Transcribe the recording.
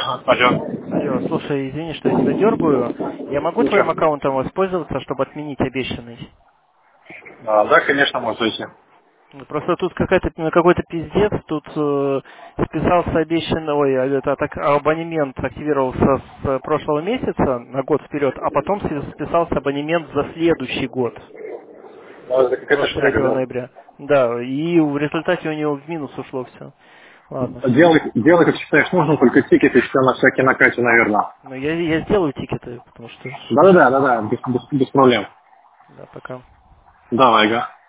Алло. Алло, слушай, извини, что я тебя дергаю. Я могу твоим Ничего. аккаунтом воспользоваться, чтобы отменить обещанный? Да, конечно, можете. Ну, просто тут какой-то пиздец, тут списался обещанный, абонемент активировался с прошлого месяца на год вперед, а потом списался абонемент за следующий год, Ну, это какая-то шняга, 23 да. ноября. Да, и в результате у него в минус ушло все. Ладно. Делай, как считаешь нужным, только тикеты все на всякие накате, наверное. Ну, я сделаю тикеты, потому что... Да-да-да, без проблем. Да, пока. Давай, га.